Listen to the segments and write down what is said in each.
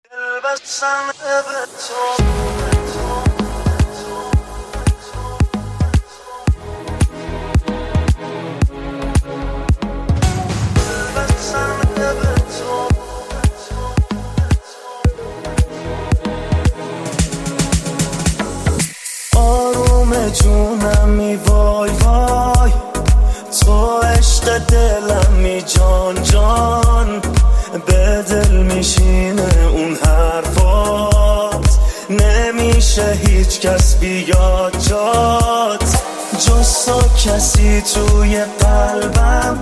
آروم جونمی وای وای، تو عشق دلمی جان جان، به دل میشینه اون حرفات، نمیشه هیچ کس بیاد جات، جز تو کسی توی قلبم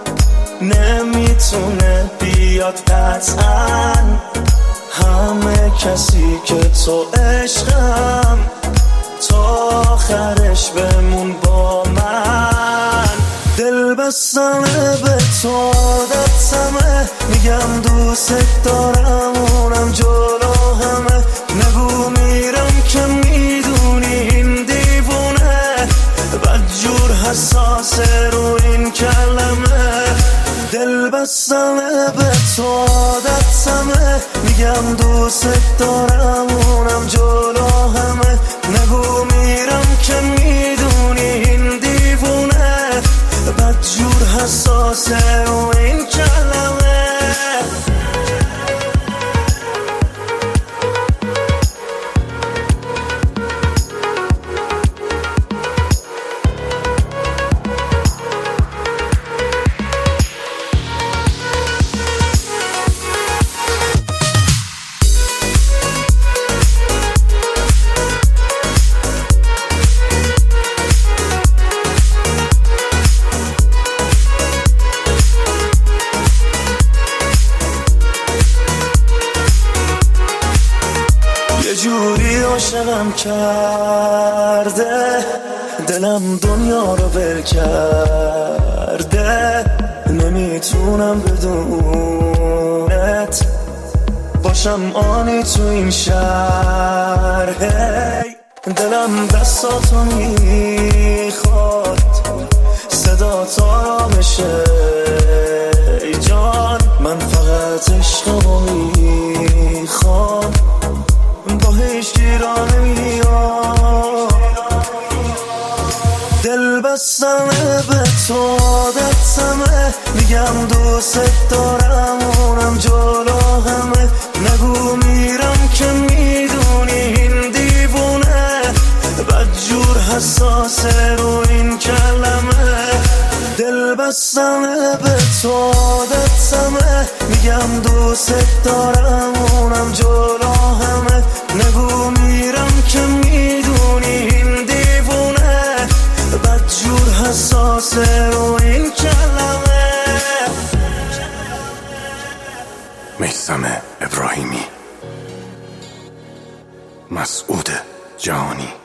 نمیتونه بیاد قطعا، همه کسی که تو عشقم، تا آخرش بمون با من. دل بستنه به تو عادتمه، میگم دوست دارم اونم جلو همه، نگو میرم که میدونی این دیوونه، بدجور حساسه رو این کلمه. دل بستنه به تو عادتمه، میگم دوست دارم اونم جلو همه، نگو میرم که میدونی این دیوونه، بدجور حساسه و این کلمه. یه جوری عاشقم کرده، دلم دنیا رو ول کرده، نمیتونم بدونت باشم آنی تو این شهر. دلم دستاتو میخواد، صدا تا بشه ای جان، من فقط عشقمو میخوام، با هیچ گیرانه میاد. دل بستنه به تو عادتمه، میگم دوست دارم اونم جلو همه، نگو میرم که میدونی این دیوونه، بدجور حساسه رو این کلمه. دل بستنه به تو عادتمه، میگم دوست دارم اونم جلو همه، نگو میرم که میدونی این دیوونه، بدجور حساسه رو این کلمه. میثم ابراهیمی، مسعود جهانی.